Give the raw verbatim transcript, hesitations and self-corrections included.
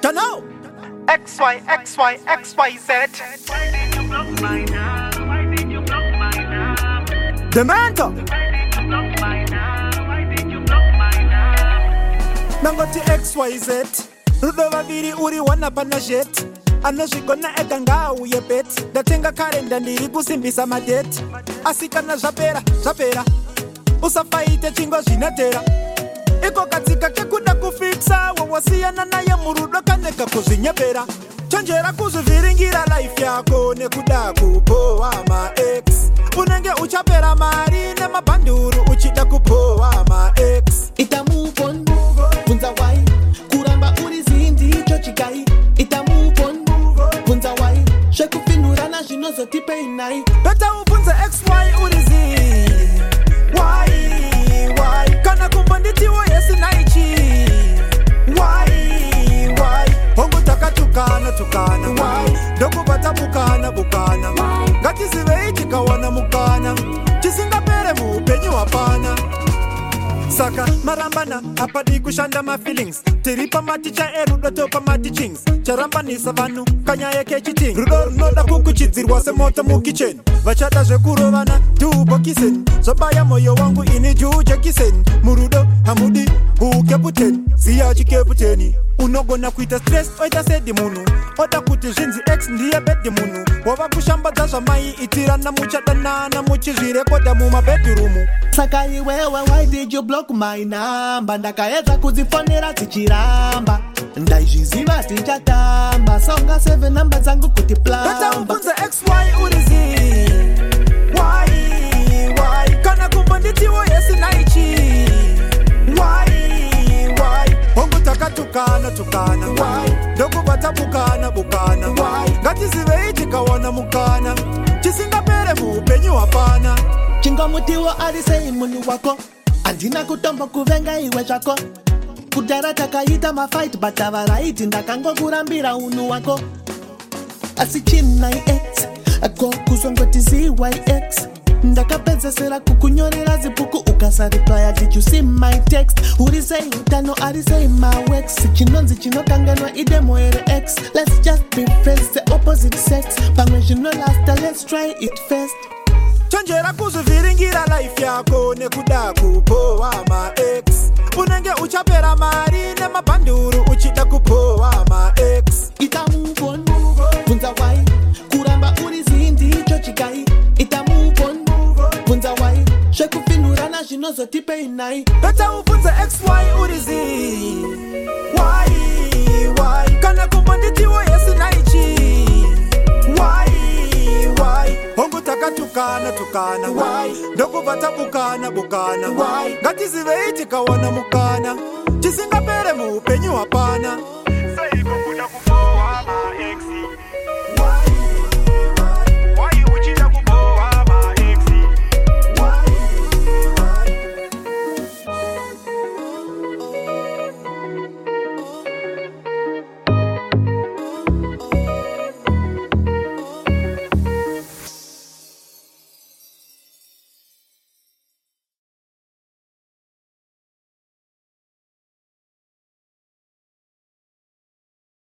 You know? X Y, X Y, X Y Z. Why did you block my number? Why did you block my number? The mentor. Why did you block my number? Why did you block my number? Nangoti X Y Z. Rudo vaviri uri wana pana jet. Anozvigona ega ngauye bet. Ndatenga kalenda ndiri kusimbisa madate. Asikana zvapera, zvapera. Usafaite chingwa zvinatera. Iko katika kekuda kufixa. Wawasiyana naye murudo kaneka kuzvinyepera. Chanjera kuzviviringira life yako nekuda kupoa ma ex. Unenge uchapera mari nemabhanduru uchida kupoa ma ex. Ita move on, punza why. Kuramba uri zindi chochikai. Ita move on, punza why. Sheku finurana shinozo tipe inai. Beta upunza X Y uri zi. Why, why? Kana kumbanditi wo yesi naichi. Why, why? Hongo taka tukana tukana. Why? Doku bata bukana bukana. Why? Gati zive ichika wana mukana. Chisinga pere mu penyu apana. Saka marambana apadi kushanda ma feelings. Tiripa maticha erudo topa matichings. Charambani savanu kanya yeke chiting. Rudo noda kukuchidzirwa se mota mu kitchen. Vachata zvekurovana tubokisen. Zobaya moyo wangu ini juje kisen. Murudo hamudi ukeputen. Siya chikeputeni. Unogona kuita stress oita sedi munu. Oda kuti zhinzi ex ndiye bedi munu. Wava kushambadza zvamai itirana muchadana na muchizvirekoda muma bedroom. Saka iwewe, why did you block my number? Ndakaedza kudzifonera dzichiramba. Ndaizviziva tichatamba. Songa seven number dzangu kuti plamba. Beta upunza X Y urizi. Why, why? Kana kumbanditi wo yesi naichi. Why, why? Hongo taka tukana tukana. Why? Doku bata bukana bukana. Why? Gati zive ichika wana mukana. Chisinga pere mu penyu apana. Chingomutiwo arisei munu wako. Andina kutombo kuvenga iwe zvako. Kudhara takaita mafight but avaraiti ndakango kurambira unu wako. Asi chimnai X ako kuzongoti Z Y X. Ndakapedzesera kukunyorera zipuku ukasareply. Did you see my text? Urisei utano arisei my wax. Chinonzi chinokanganwa idemo ere X. Let's just be friends, the opposite sex. Pamwe zvino lasta, let's try it first. Chanjera kuzviviringira life yako nekuda kupoa ma ex. Unenge uchapera mari nemabhanduru uchida kupoa ma ex. Ita move on, punza why. Kuramba uri zindi chochikai. Ita move on, punza why. Sheku finurana shinozo tipe inai. Beta upunza X Y urizi. Why, why? Kana kumbanditi wo yesi naichi. Why, why? Hongo taka tukana tukana. Why? Doku bata bukana bukana. Why? Gati zive ichika wana mukana. Chisinga pere mu penyu apana.